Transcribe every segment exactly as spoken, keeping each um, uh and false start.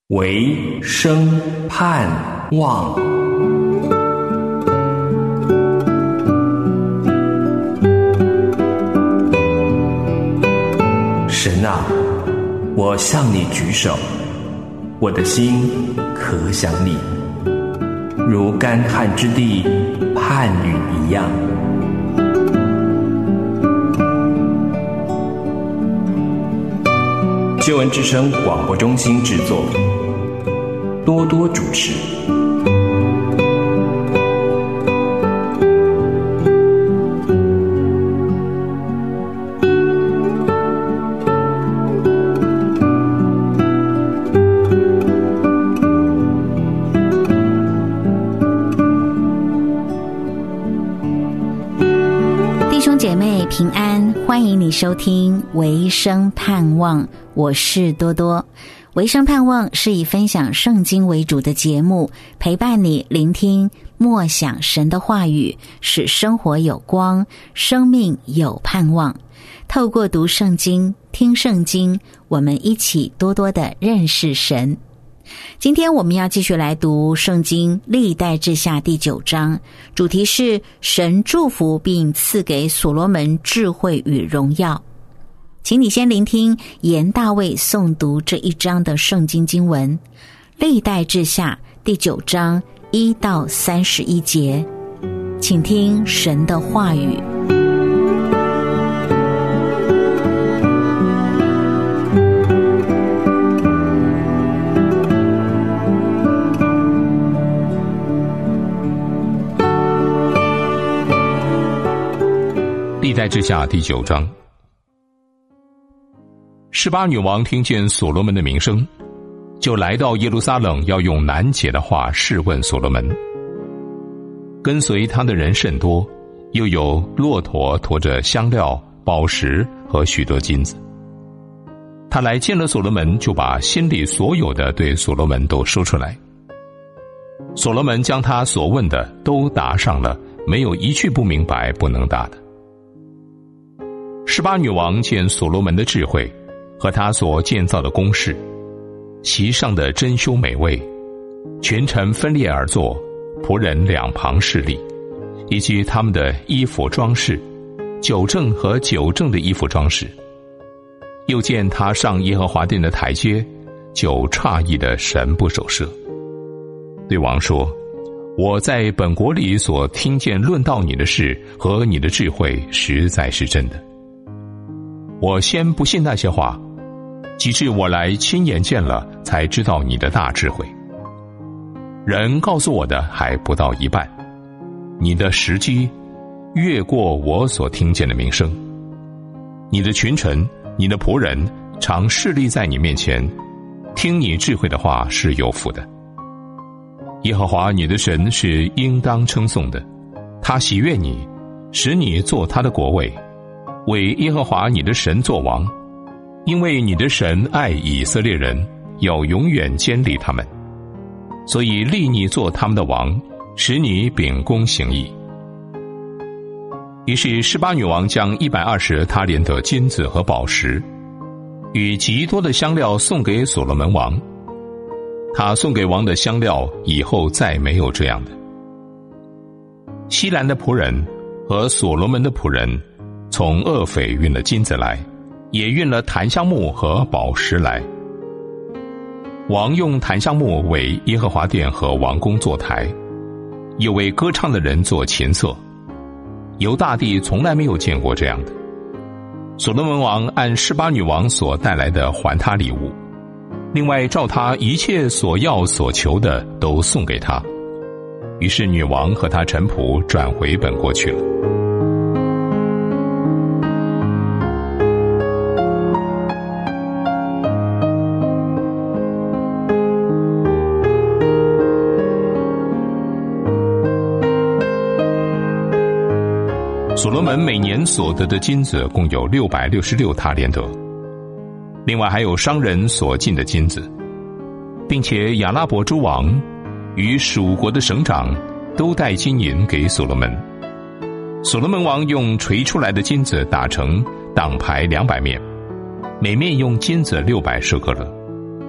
唯生盼望。神啊，我向你举手，我的心可想你，如干旱之地盼雨一样。救恩之声广播中心制作，多多主持。 弟兄姐妹平安，欢迎你收听维生盼望，我是多多。维生盼望是以分享圣经为主的节目，陪伴你聆听默想神的话语，使生活有光，生命有盼望。透过读圣经、听圣经，我们一起多多的认识神。今天我们要继续来读圣经历代志下第九章，主题是神祝福并赐给所罗门智慧与荣耀。请你先聆听严大卫诵读这一章的圣经经文，历代志下第九章一到三十一节，请听神的话语。 历代志下第九章。示巴女王听见所罗门的名声，就来到耶路撒冷，要用难解的话试问所罗门。跟随他的人甚多，又有骆驼驮着香料、宝石和许多金子。他来见了所罗门，就把心里所有的对所罗门都说出来。所罗门将他所问的都答上了，没有一句不明白不能答的。示巴女王见所罗门的智慧和他所建造的宫室，席上的珍馐美味，群臣分列而坐，仆人两旁侍立，以及他们的衣服装饰，酒政和酒政的衣服装饰。又见他上耶和华殿的台阶，就诧异的神不守舍，对王说：我在本国里所听见论到你的事和你的智慧，实在是真的。我先不信那些话，及至我来亲眼见了，才知道你的大智慧。人告诉我的还不到一半，你的时机越过我所听见的名声。你的群臣、你的仆人常侍立在你面前，听你智慧的话是有福的。耶和华你的神是应当称颂的，他喜悦你，使你做他的国位，为耶和华你的神作王，因为你的神爱以色列人，要永远监理他们，所以立你做他们的王，使你秉公行义。于是示巴女王将一百二十他连的金子和宝石与极多的香料送给所罗门王。他送给王的香料以后再没有这样的。西兰的仆人和所罗门的仆人从厄斐运了金子来，也运了檀香木和宝石来。王用檀香木为耶和华殿和王宫做台，又为歌唱的人做琴瑟。犹大地从来没有见过这样的。所罗门王按示巴女王所带来的还他礼物，另外照他一切所要所求的都送给他。于是女王和他臣仆转回本国去了。所罗门每年所得的金子共有六百六十六他连得，另外还有商人所进的金子，并且亚拉伯诸王与属国的省长都带金银给所罗门。所罗门王用锤出来的金子打成挡牌两百面，每面用金子六百舍客勒。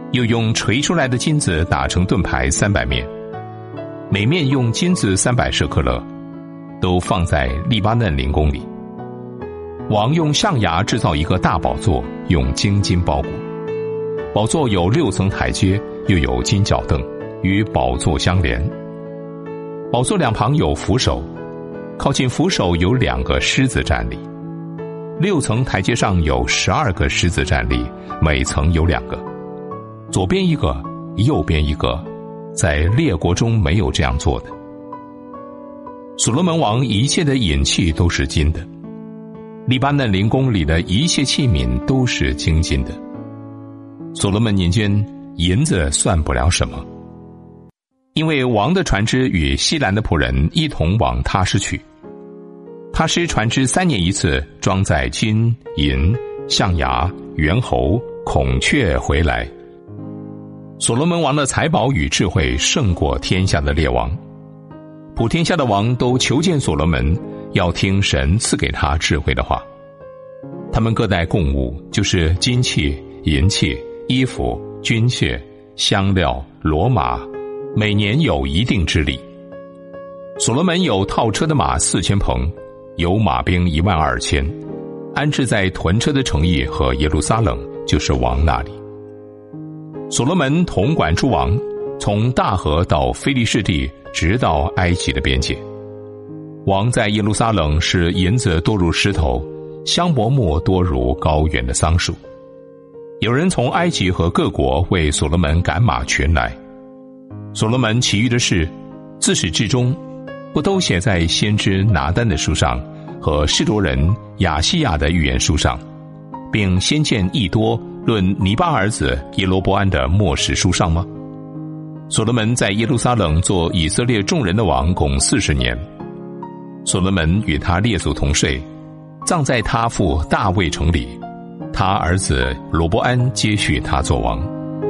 又用锤出来的金子打成盾牌三百面，每面用金子三百舍克勒，都放在黎巴嫩灵宫里。王用象牙制造一个大宝座，用精金包裹。宝座有六层台阶，又有金脚凳，与宝座相连。宝座两旁有扶手，靠近扶手有两个狮子站立。六层台阶上有十二个狮子站立，每层有两个，左边一个，右边一个，在列国中没有这样做的。所罗门王一切的银器都是金的，黎巴嫩灵宫里的一切器皿都是精金的。所罗门年间，银子算不了什么，因为王的船只与西兰的仆人一同往他施去。他施船只三年一次，装载金、银、象牙、猿猴、孔雀回来。所罗门王的财宝与智慧胜过天下的列王，普天下的王都求见所罗门，要听神赐给他智慧的话。他们各带贡物，就是金器、银器、衣服、军械、香料、骡马，每年有一定之例。所罗门有套车的马四千棚，有马兵一万二千，安置在屯车的城邑和耶路撒冷，就是王那里。所罗门统管诸王，从大河到非利士地，直到埃及的边界。王在耶路撒冷使银子多如石头，香柏木多如高原的桑树。有人从埃及和各国为所罗门赶马群来。所罗门其余的事，自始至终，不都写在先知拿单的书上和示罗人亚西亚的预言书上，并先见益多论尼巴儿子耶罗波安的末世书上吗？所罗门在耶路撒冷做以色列众人的王共四十年。所罗门与他列祖同睡，葬在他父大卫城里，他儿子罗波安接续他做王。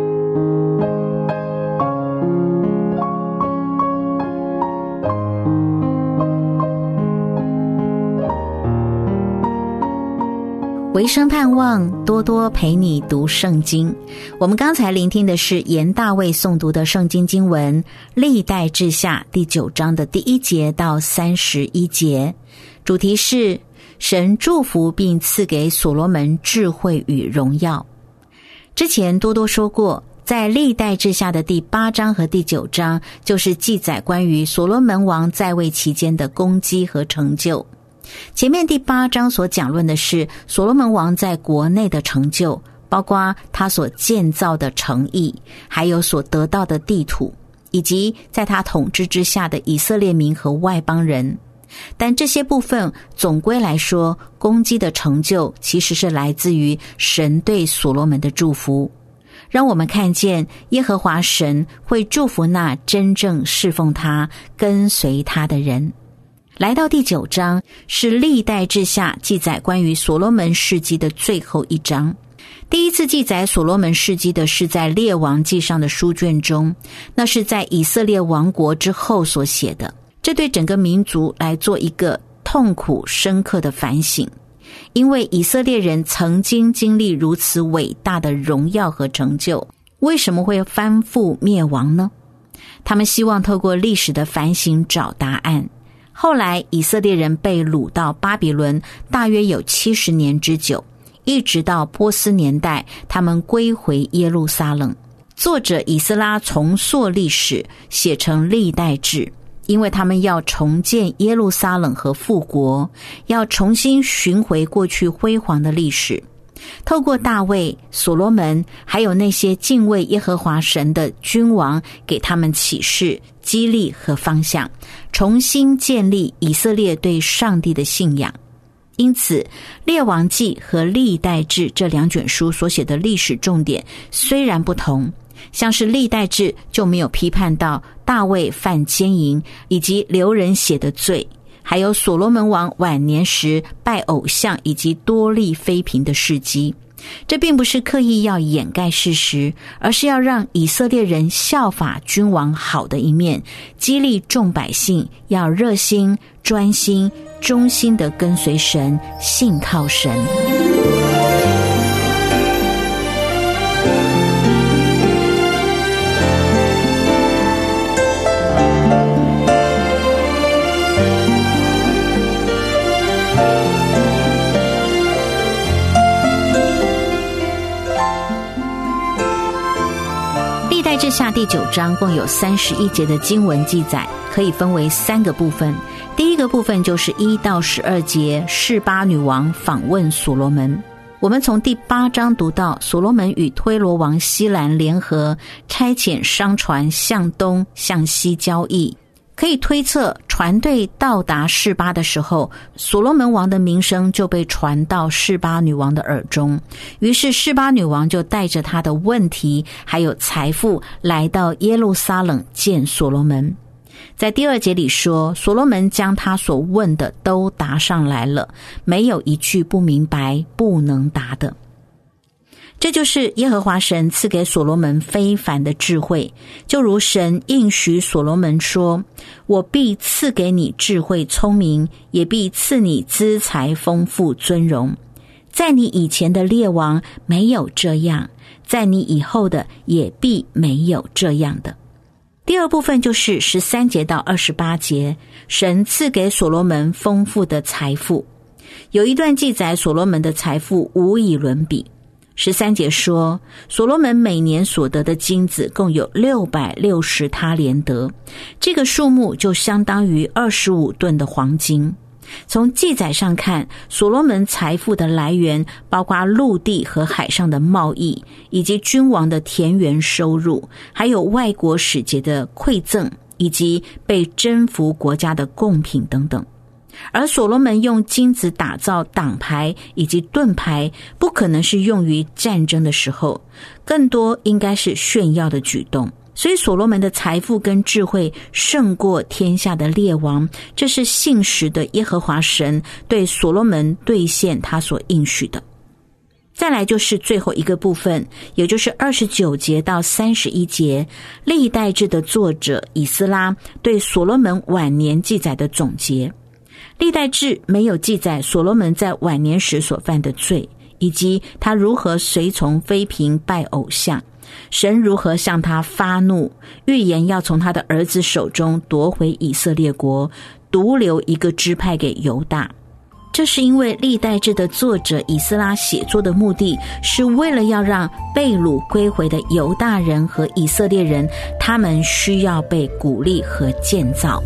唯生盼望多多陪你读圣经。我们刚才聆听的是严大卫诵读的圣经经文历代志下第九章的第一节到三十一节，主题是神祝福并赐给所罗门智慧与荣耀。之前多多说过，在历代志下的第八章和第九章就是记载关于所罗门王在位期间的功绩和成就。前面第八章所讲论的是所罗门王在国内的成就，包括他所建造的城邑，还有所得到的地土，以及在他统治之下的以色列民和外邦人。但这些部分总归来说，功绩的成就其实是来自于神对所罗门的祝福，让我们看见耶和华神会祝福那真正侍奉他、跟随他的人。来到第九章，是历代志下记载关于所罗门事迹的最后一章。第一次记载所罗门事迹的是在列王记上的书卷中，那是在以色列亡国之后所写的。这对整个民族来做一个痛苦深刻的反省，因为以色列人曾经经历如此伟大的荣耀和成就，为什么会翻覆灭亡呢？他们希望透过历史的反省找答案。后来以色列人被掳到巴比伦，大约有七十年之久，一直到波斯年代，他们归回耶路撒冷。作者以斯拉重塑历史，写成历代志，因为他们要重建耶路撒冷和复国，要重新寻回过去辉煌的历史。透过大卫、所罗门，还有那些敬畏耶和华神的君王，给他们启示、激励和方向，重新建立以色列对上帝的信仰。因此，列王记和历代志这两卷书所写的历史重点虽然不同，像是历代志就没有批判到大卫犯奸淫以及流人血的罪，还有所罗门王晚年时拜偶像以及多例妃嫔的事迹。这并不是刻意要掩盖事实，而是要让以色列人效法君王好的一面，激励众百姓要热心、专心、忠心地跟随神，信靠神。 历代志下第九章共有三十一节的经文记载，可以分为三个部分。第一个部分就是一到十二节，示巴女王访问所罗门。我们从第八章读到，所罗门与推罗王希兰联合，差遣商船向东向西交易。可以推测，船队到达示巴的时候，所罗门王的名声就被传到示巴女王的耳中，于是示巴女王就带着她的问题还有财富来到耶路撒冷见所罗门。在第二节里说，所罗门将他所问的都答上来了，没有一句不明白不能答的。这就是耶和华神赐给所罗门非凡的智慧，就如神应许所罗门说，我必赐给你智慧聪明，也必赐你资财丰富尊荣。在你以前的列王没有这样，在你以后的也必没有这样的。第二部分就是十三节到二十八节，神赐给所罗门丰富的财富。有一段记载所罗门的财富无以伦比。十三节说，所罗门每年所得的金子共有六百六十他连得，这个数目就相当于二十五吨的黄金。从记载上看，所罗门财富的来源包括陆地和海上的贸易，以及君王的田园收入，还有外国使节的馈赠，以及被征服国家的贡品等等。而所罗门用金子打造挡牌以及盾牌，不可能是用于战争的时候，更多应该是炫耀的举动。所以所罗门的财富跟智慧胜过天下的列王，这是信实的耶和华神对所罗门兑现他所应许的。再来就是最后一个部分，也就是二十九节到三十一节，历代志的作者以斯拉对所罗门晚年记载的总结。历代志没有记载所罗门在晚年时所犯的罪，以及他如何随从妃嫔拜偶像，神如何向他发怒，预言要从他的儿子手中夺回以色列国，独留一个支派给犹大。这是因为历代志的作者以斯拉写作的目的，是为了要让被掳归回的犹大人和以色列人，他们需要被鼓励和建造。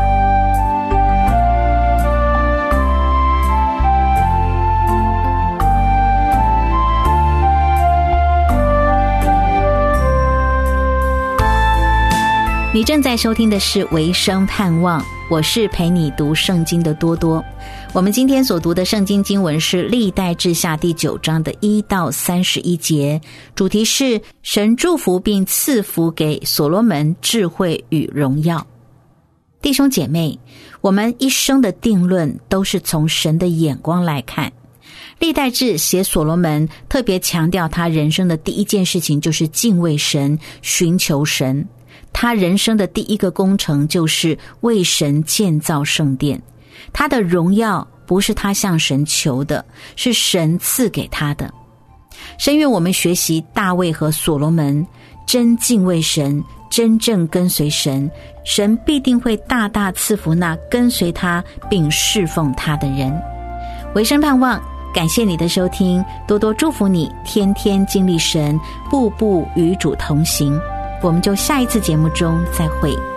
你正在收听的是维生盼望，我是陪你读圣经的多多。我们今天所读的圣经经文是历代志下第九章的一到三十一节，主题是神祝福并赐福给所罗门智慧与荣耀。弟兄姐妹，我们一生的定论都是从神的眼光来看。历代志写所罗门，特别强调他人生的第一件事情就是敬畏神，寻求神。他人生的第一个工程就是为神建造圣殿，他的荣耀不是他向神求的，是神赐给他的。深愿我们学习大卫和所罗门，真敬畏神，真正跟随神，神必定会大大赐福那跟随他并侍奉他的人。维生盼望，感谢你的收听，多多祝福你，天天经历神，步步与主同行。我们就下一次节目中再会。